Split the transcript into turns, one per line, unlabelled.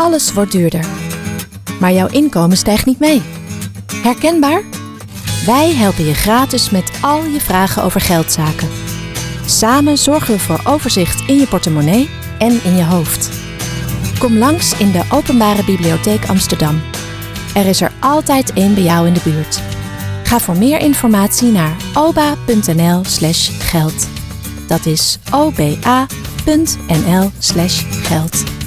Alles wordt duurder. Maar jouw inkomen stijgt niet mee. Herkenbaar? Wij helpen je gratis met al je vragen over geldzaken. Samen zorgen we voor overzicht in je portemonnee en in je hoofd. Kom langs in de Openbare Bibliotheek Amsterdam. Er is er altijd één bij jou in de buurt. Ga voor meer informatie naar oba.nl/geld. Dat is oba.nl/geld.